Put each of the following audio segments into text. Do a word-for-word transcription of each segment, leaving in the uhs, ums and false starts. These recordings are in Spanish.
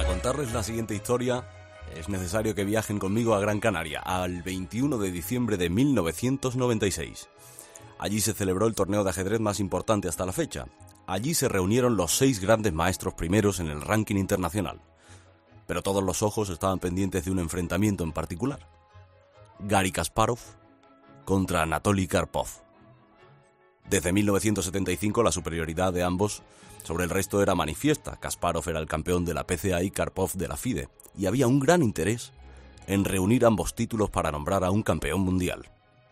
contarles la siguiente historia es necesario que viajen conmigo a Gran Canaria, al veintiuno de diciembre de mil novecientos noventa y seis. Allí se celebró el torneo de ajedrez más importante hasta la fecha. Allí se reunieron los seis grandes maestros primeros en el ranking internacional. Pero todos los ojos estaban pendientes de un enfrentamiento en particular. Garry Kasparov contra Anatoly Karpov. Desde mil novecientos setenta y cinco la superioridad de ambos sobre el resto era manifiesta. Kasparov era el campeón de la P C A y Karpov de la FIDE, y había un gran interés en reunir ambos títulos para nombrar a un campeón mundial.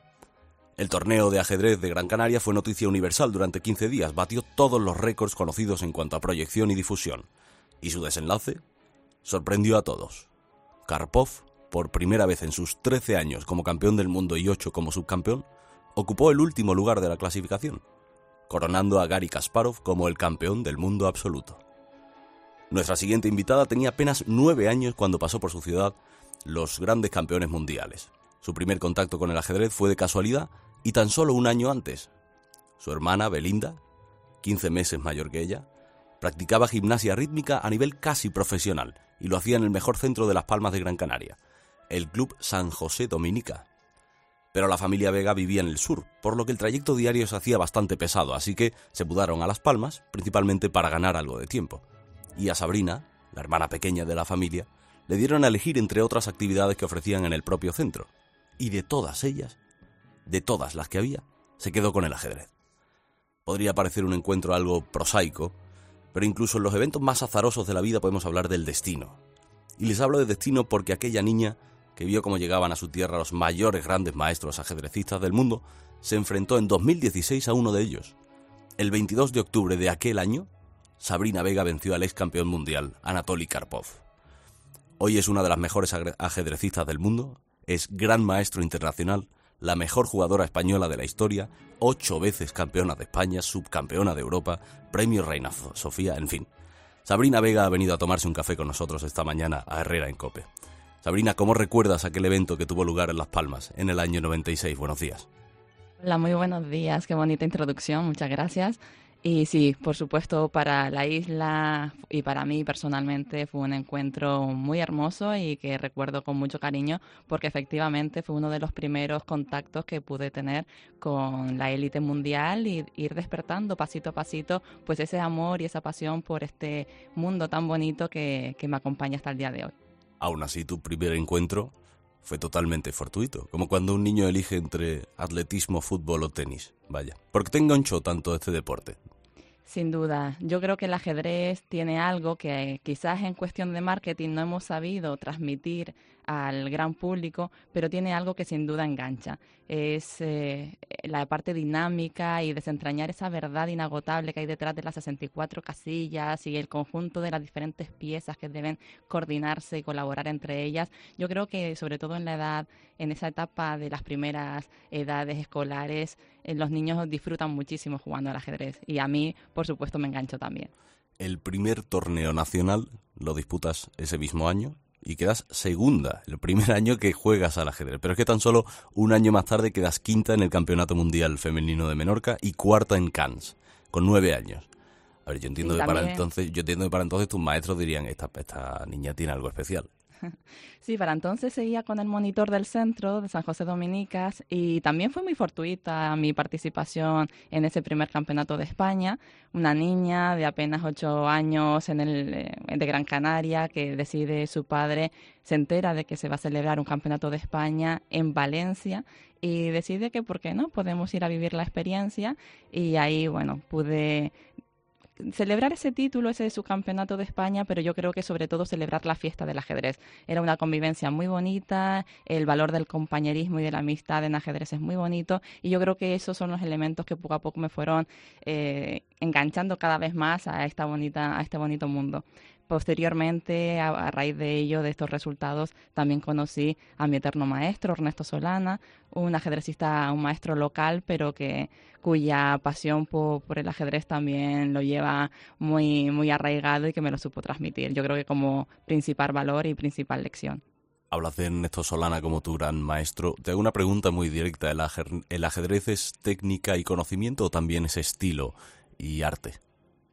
El torneo de ajedrez de Gran Canaria fue noticia universal durante quince días, batió todos los récords conocidos en cuanto a proyección y difusión, y su desenlace sorprendió a todos. Karpov, por primera vez en sus trece años como campeón del mundo y ocho como subcampeón, ocupó el último lugar de la clasificación, coronando a Garry Kasparov como el campeón del mundo absoluto. Nuestra siguiente invitada tenía apenas nueve años cuando pasó por su ciudad los grandes campeones mundiales. Su primer contacto con el ajedrez fue de casualidad y tan solo un año antes. Su hermana, Belinda, quince meses mayor que ella, practicaba gimnasia rítmica a nivel casi profesional y lo hacía en el mejor centro de Las Palmas de Gran Canaria, el Club San José Dominica. Pero la familia Vega vivía en el sur, por lo que el trayecto diario se hacía bastante pesado, así que se mudaron a Las Palmas, principalmente para ganar algo de tiempo. Y a Sabrina, la hermana pequeña de la familia, le dieron a elegir entre otras actividades que ofrecían en el propio centro. Y de todas ellas, de todas las que había, se quedó con el ajedrez. Podría parecer un encuentro algo prosaico, pero incluso en los eventos más azarosos de la vida podemos hablar del destino. Y les hablo de destino porque aquella niña que vio cómo llegaban a su tierra los mayores grandes maestros ajedrecistas del mundo, se enfrentó en dos mil dieciséis a uno de ellos. El veintidós de octubre de aquel año, Sabrina Vega venció al ex campeón mundial, Anatoly Karpov. Hoy es una de las mejores ajedrecistas del mundo, es gran maestro internacional, la mejor jugadora española de la historia, ocho veces campeona de España, subcampeona de Europa, premio Reina Sofía, en fin. Sabrina Vega ha venido a tomarse un café con nosotros esta mañana a Herrera en COPE. Sabrina, ¿cómo recuerdas aquel evento que tuvo lugar en Las Palmas en el año noventa y seis? Buenos días. Hola, muy buenos días. Qué bonita introducción. Muchas gracias. Y sí, por supuesto, para la isla y para mí personalmente fue un encuentro muy hermoso y que recuerdo con mucho cariño porque efectivamente fue uno de los primeros contactos que pude tener con la élite mundial y ir despertando pasito a pasito pues ese amor y esa pasión por este mundo tan bonito que, que me acompaña hasta el día de hoy. Aún así, tu primer encuentro fue totalmente fortuito, como cuando un niño elige entre atletismo, fútbol o tenis. Vaya, ¿por qué te enganchó tanto este deporte? Sin duda, yo creo que el ajedrez tiene algo que quizás en cuestión de marketing no hemos sabido transmitir al gran público, pero tiene algo que sin duda engancha. Es eh, la parte dinámica y desentrañar esa verdad inagotable que hay detrás de las sesenta y cuatro casillas y el conjunto de las diferentes piezas que deben coordinarse y colaborar entre ellas. Yo creo que sobre todo en la edad, en esa etapa de las primeras edades escolares, eh, los niños disfrutan muchísimo jugando al ajedrez y a mí, por supuesto, me engancho también. El primer torneo nacional lo disputas ese mismo año y quedas segunda, el primer año que juegas al ajedrez. Pero es que tan solo un año más tarde quedas quinta en el Campeonato Mundial Femenino de Menorca y cuarta en Cannes, con nueve años. A ver, yo entiendo, sí, que para entonces, yo entiendo que para entonces tus maestros dirían, esta, esta niña tiene algo especial. Sí, para entonces seguía con el monitor del centro de San José Dominicas y también fue muy fortuita mi participación en ese primer campeonato de España. Una niña de apenas ocho años en el de Gran Canaria que decide, su padre se entera de que se va a celebrar un campeonato de España en Valencia y decide que, ¿por qué no?, podemos ir a vivir la experiencia y ahí, bueno, pude celebrar ese título, ese subcampeonato de España, pero yo creo que sobre todo celebrar la fiesta del ajedrez. Era una convivencia muy bonita, el valor del compañerismo y de la amistad en ajedrez es muy bonito y yo creo que esos son los elementos que poco a poco me fueron eh, enganchando cada vez más a esta bonita, a este bonito mundo. Posteriormente, a, a raíz de ello, de estos resultados, también conocí a mi eterno maestro, Ernesto Solana, un ajedrecista, un maestro local, pero que cuya pasión por, por el ajedrez también lo lleva muy, muy arraigado y que me lo supo transmitir. Yo creo que como principal valor y principal lección. Hablas de Ernesto Solana como tu gran maestro. Te hago una pregunta muy directa. ¿El ajedrez, el ajedrez es técnica y conocimiento o también es estilo y arte?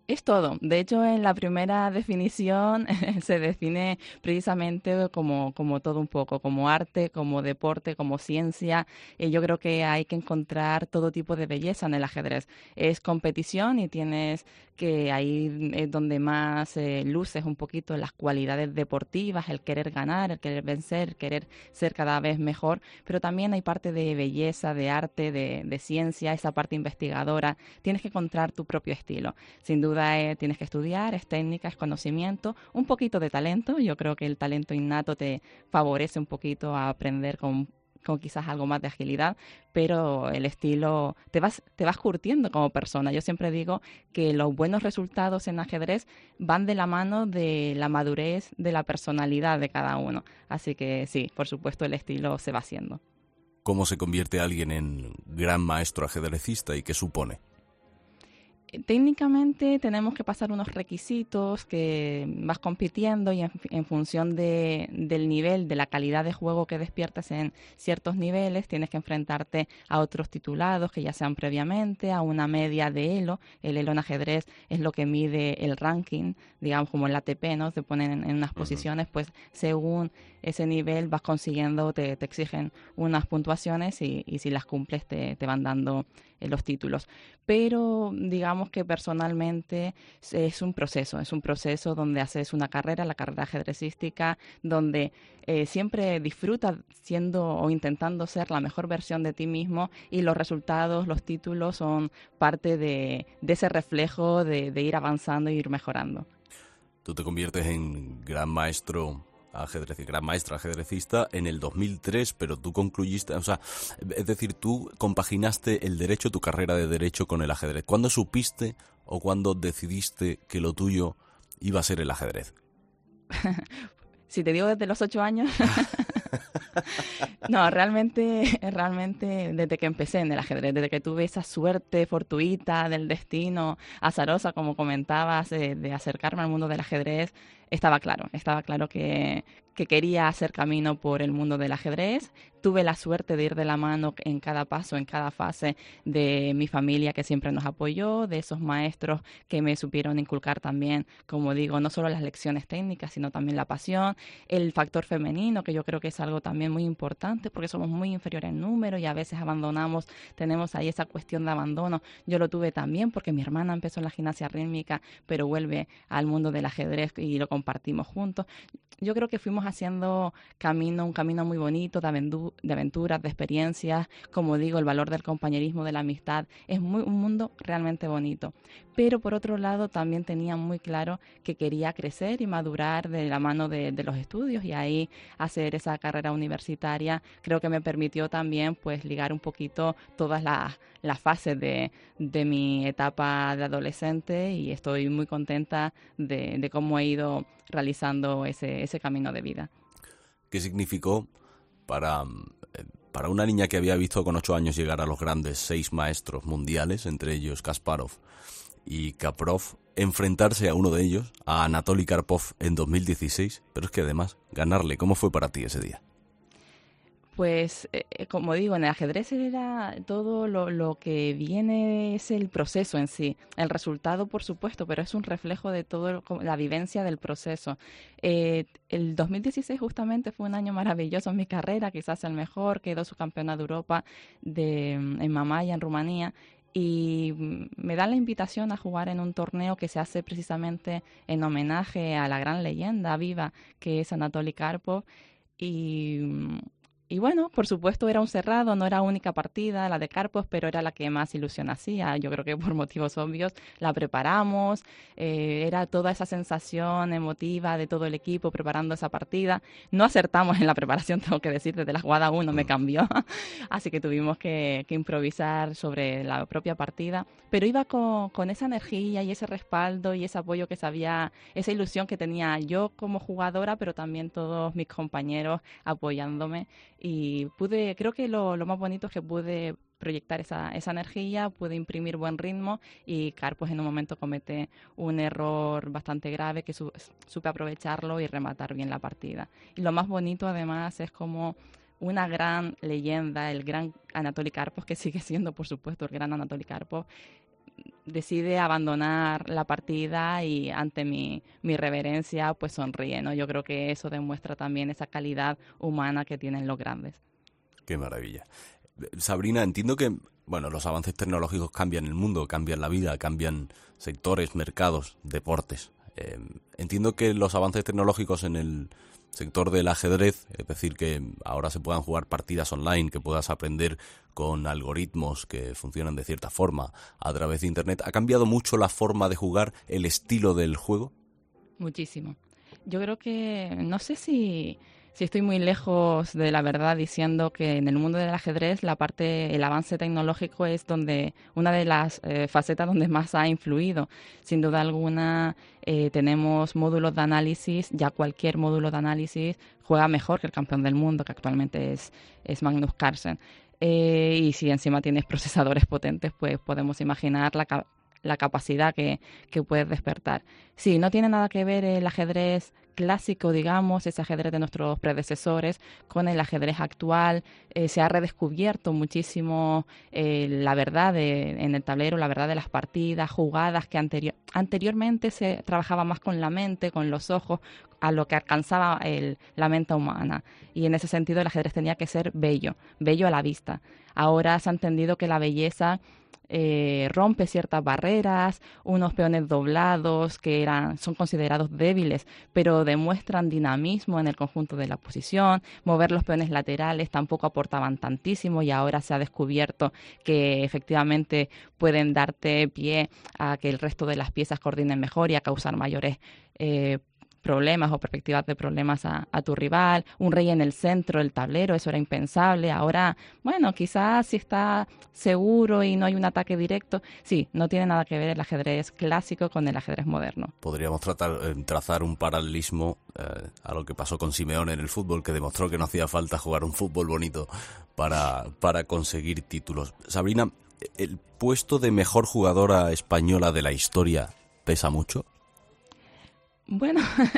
Es todo. De hecho, en la primera definición se define precisamente como, como todo un poco, como arte, como deporte, como ciencia. Y yo creo que hay que encontrar todo tipo de belleza en el ajedrez. Es competición y tienes que ahí es donde más eh, luces un poquito las cualidades deportivas, el querer ganar, el querer vencer, el querer ser cada vez mejor. Pero también hay parte de belleza, de arte, de, de ciencia, esa parte investigadora. Tienes que encontrar tu propio estilo. Sin duda eh, tienes que estudiar, es técnica, es conocimiento, un poquito de talento. Yo creo que el talento innato te favorece un poquito a aprender con, con quizás algo más de agilidad, pero el estilo te vas, te vas curtiendo como persona. Yo siempre digo que los buenos resultados en ajedrez van de la mano de la madurez, de la personalidad de cada uno. Así que sí, por supuesto el estilo se va haciendo. ¿Cómo se convierte alguien en gran maestro ajedrecista y qué supone? Técnicamente tenemos que pasar unos requisitos que vas compitiendo y en, en función de, del nivel, de la calidad de juego que despiertes en ciertos niveles, tienes que enfrentarte a otros titulados que ya sean previamente, a una media de elo. El elo en ajedrez es lo que mide el ranking, digamos como el A T P, ¿no? Te ponen en, en unas posiciones, pues según ese nivel vas consiguiendo, te, te exigen unas puntuaciones y, y si las cumples te, te van dando eh, los títulos. Pero digamos que personalmente es un proceso, es un proceso donde haces una carrera, la carrera ajedrecística, donde eh, siempre disfrutas siendo o intentando ser la mejor versión de ti mismo y los resultados, los títulos son parte de, de ese reflejo de, de ir avanzando e ir mejorando. Tú te conviertes en gran maestro ajedrez, gran maestra ajedrecista en el dos mil tres, pero tú concluiste, o sea, es decir, tú compaginaste el derecho, tu carrera de derecho con el ajedrez. ¿Cuándo supiste o cuándo decidiste que lo tuyo iba a ser el ajedrez? Si te digo desde los ocho años, no, realmente, realmente desde que empecé en el ajedrez, desde que tuve esa suerte fortuita del destino, azarosa, como comentabas, eh, de acercarme al mundo del ajedrez, estaba claro, estaba claro que, que quería hacer camino por el mundo del ajedrez. Tuve la suerte de ir de la mano en cada paso, en cada fase de mi familia que siempre nos apoyó, de esos maestros que me supieron inculcar también, como digo, no solo las lecciones técnicas, sino también la pasión, el factor femenino, que yo creo que es algo también muy importante porque somos muy inferiores en número y a veces abandonamos, tenemos ahí esa cuestión de abandono. Yo lo tuve también porque mi hermana empezó en la gimnasia rítmica, pero vuelve al mundo del ajedrez y lo compartimos juntos. Yo creo que fuimos haciendo camino, un camino muy bonito de, aventu de aventuras, de experiencias. Como digo, el valor del compañerismo, de la amistad, es muy, un mundo realmente bonito. Pero por otro lado también tenía muy claro que quería crecer y madurar de la mano de, de los estudios y ahí hacer esa carrera universitaria creo que me permitió también pues ligar un poquito todas las, las fases de, de mi etapa de adolescente y estoy muy contenta de, de cómo he ido realizando ese, ese camino de vida. ¿Qué significó para, para una niña que había visto con ocho años llegar a los grandes seis maestros mundiales, entre ellos Kasparov y Kaprov, enfrentarse a uno de ellos, a Anatoly Karpov, en dos mil dieciséis? Pero es que además, ganarle, ¿cómo fue para ti ese día? Pues, eh, como digo, en el ajedrez era todo lo, lo que viene es el proceso en sí. El resultado, por supuesto, pero es un reflejo de toda la vivencia del proceso. Eh, el dos mil dieciséis justamente fue un año maravilloso en mi carrera, quizás el mejor, quedó subcampeona de Europa de, en Mamaya, en Rumanía. Y me dan la invitación a jugar en un torneo que se hace precisamente en homenaje a la gran leyenda viva que es Anatoly Karpov. Y... Y bueno, por supuesto era un cerrado, no era única partida, la de Karpov, pero era la que más ilusión hacía. Yo creo que por motivos obvios la preparamos, eh, era toda esa sensación emotiva de todo el equipo preparando esa partida. No acertamos en la preparación, tengo que decir, desde la jugada uno me cambió, así que tuvimos que, que improvisar sobre la propia partida, pero iba con, con esa energía y ese respaldo y ese apoyo que sabía, esa ilusión que tenía yo como jugadora, pero también todos mis compañeros apoyándome. Y pude, creo que lo, lo más bonito es que pude proyectar esa, esa energía, pude imprimir buen ritmo y Karpov en un momento comete un error bastante grave que su, supe aprovecharlo y rematar bien la partida. Y lo más bonito además es como una gran leyenda, el gran Anatoly Karpov, que sigue siendo por supuesto el gran Anatoly Karpov, decide abandonar la partida y ante mi, mi reverencia pues sonríe, ¿no? Yo creo que eso demuestra también esa calidad humana que tienen los grandes. Qué maravilla. Sabrina, entiendo que bueno, los avances tecnológicos cambian el mundo, cambian la vida, cambian sectores, mercados, deportes. Eh, entiendo que los avances tecnológicos en el sector del ajedrez, es decir, que ahora se puedan jugar partidas online, que puedas aprender con algoritmos que funcionan de cierta forma a través de Internet, ¿ha cambiado mucho la forma de jugar, el estilo del juego? Muchísimo. Yo creo que, no sé si, si estoy muy lejos de la verdad diciendo que en el mundo del ajedrez la parte, el avance tecnológico es donde una de las eh, facetas donde más ha influido. Sin duda alguna eh, tenemos módulos de análisis, ya cualquier módulo de análisis juega mejor que el campeón del mundo, que actualmente es, es Magnus Carlsen. Eh, y si encima tienes procesadores potentes, pues podemos imaginar la capacidad la capacidad que, que puedes despertar. Sí, no tiene nada que ver el ajedrez clásico, digamos, ese ajedrez de nuestros predecesores, con el ajedrez actual. Eh, se ha redescubierto muchísimo eh, la verdad de, en el tablero, la verdad de las partidas, jugadas que anterior, anteriormente se trabajaba más con la mente, con los ojos, a lo que alcanzaba el, la mente humana. Y en ese sentido el ajedrez tenía que ser bello, bello a la vista. Ahora se ha entendido que la belleza Eh, rompe ciertas barreras, unos peones doblados que eran, son considerados débiles, pero demuestran dinamismo en el conjunto de la posición. Mover los peones laterales tampoco aportaban tantísimo y ahora se ha descubierto que efectivamente pueden darte pie a que el resto de las piezas coordinen mejor y a causar mayores eh, problemas o perspectivas de problemas a, a tu rival. Un rey en el centro del tablero, eso era impensable. Ahora, bueno, quizás si está seguro y no hay un ataque directo, sí, no tiene nada que ver el ajedrez clásico con el ajedrez moderno. Podríamos tratar, eh, trazar un paralelismo eh, a lo que pasó con Simeone en el fútbol, que demostró que no hacía falta jugar un fútbol bonito para, para conseguir títulos. Sabrina, ¿el puesto de mejor jugadora española de la historia pesa mucho? Bueno,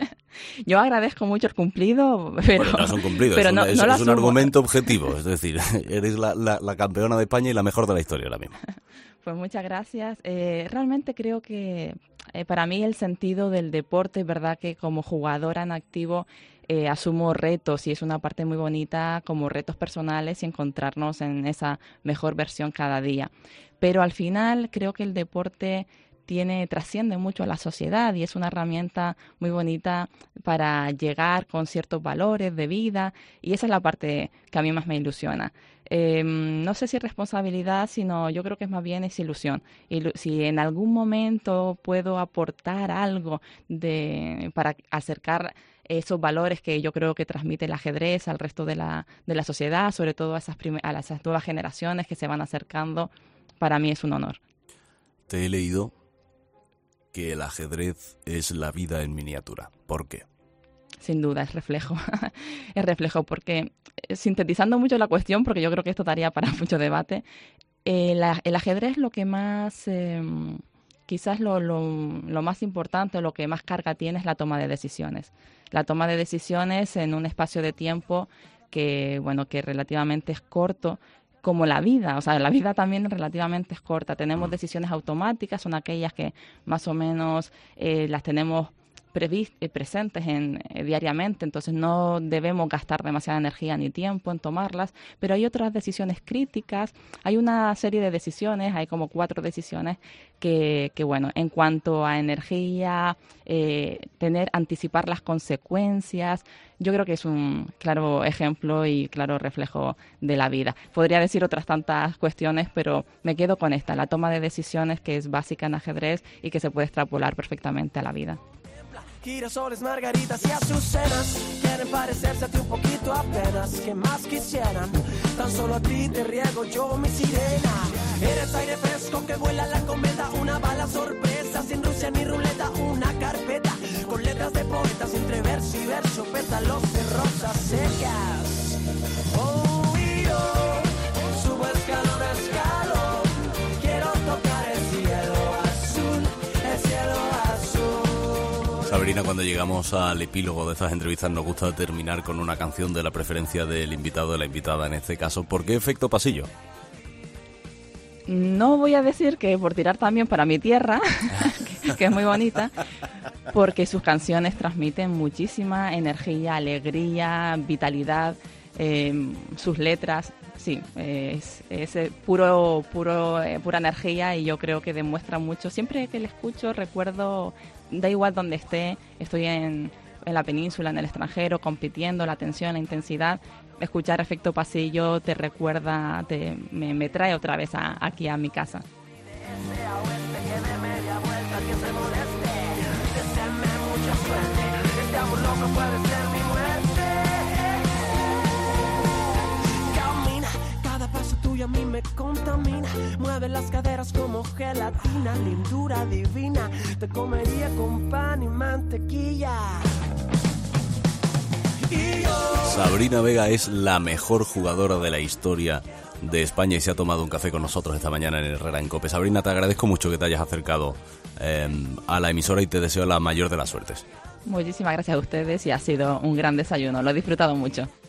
yo agradezco mucho el cumplido, pero, bueno, no es un cumplido, pero es un, no, es, no es un argumento objetivo, es decir, eres la, la, la campeona de España y la mejor de la historia ahora mismo. Pues muchas gracias. Eh, realmente creo que eh, para mí el sentido del deporte, es verdad que como jugadora en activo eh, asumo retos y es una parte muy bonita como retos personales y encontrarnos en esa mejor versión cada día. Pero al final creo que el deporte tiene trasciende mucho a la sociedad y es una herramienta muy bonita para llegar con ciertos valores de vida y esa es la parte que a mí más me ilusiona. Eh, no sé si es responsabilidad, sino yo creo que es más bien es ilusión. Ilu- si en algún momento puedo aportar algo de para acercar esos valores que yo creo que transmite el ajedrez al resto de la, de la sociedad, sobre todo a esas, prim- a las, a esas nuevas generaciones que se van acercando, para mí es un honor. Te he leído que el ajedrez es la vida en miniatura. ¿Por qué? Sin duda, es reflejo. Es reflejo porque, sintetizando mucho la cuestión, porque yo creo que esto daría para mucho debate, eh, la, el ajedrez lo que más, eh, quizás lo, lo, lo más importante, lo que más carga tiene es la toma de decisiones. La toma de decisiones en un espacio de tiempo que, bueno, que relativamente es corto, como la vida, o sea, la vida también relativamente es corta. Tenemos decisiones automáticas, son aquellas que más o menos eh, las tenemos previs- eh, presentes en, eh, diariamente, entonces no debemos gastar demasiada energía ni tiempo en tomarlas, pero hay otras decisiones críticas, hay una serie de decisiones, hay como cuatro decisiones que, que bueno, en cuanto a energía, eh, tener, anticipar las consecuencias, yo creo que es un claro ejemplo y claro reflejo de la vida. Podría decir otras tantas cuestiones, pero me quedo con esta, la toma de decisiones que es básica en ajedrez y que se puede extrapolar perfectamente a la vida. Girasoles, margaritas y azucenas quieren parecerse a ti un poquito apenas. ¿Qué más quisieran? Tan solo a ti te riego yo mi sirena. Eres aire fresco que vuela la cometa, una bala sorpresa sin Rusia ni ruleta, una carpeta con letras de poetas entre verso y verso, pétalos de rosas secas. Oh, y yo subo escalón a escalón, quiero tocar el cielo azul, el cielo azul. Sabrina, cuando llegamos al epílogo de estas entrevistas nos gusta terminar con una canción de la preferencia del invitado o de la invitada en este caso. ¿Por qué Efecto Pasillo? No voy a decir que por tirar también para mi tierra, que, que es muy bonita, porque sus canciones transmiten muchísima energía, alegría, vitalidad, eh, sus letras, sí, es, es puro, puro, eh, pura energía, y yo creo que demuestra mucho. Siempre que le escucho recuerdo, da igual donde esté, estoy en, en la península, en el extranjero, compitiendo, la tensión, la intensidad. Escuchar Efecto Pasillo te recuerda, te, me, me trae otra vez a, aquí a mi casa. Cada paso tuyo a mí me contamina, mueve las caderas como gelatina, lindura divina, te comería con pan y mantequilla. Sabrina Vega es la mejor jugadora de la historia de España y se ha tomado un café con nosotros esta mañana en Herrera en COPE. Sabrina, te agradezco mucho que te hayas acercado eh, a la emisora y te deseo la mayor de las suertes. Muchísimas gracias a ustedes y ha sido un gran desayuno, lo he disfrutado mucho.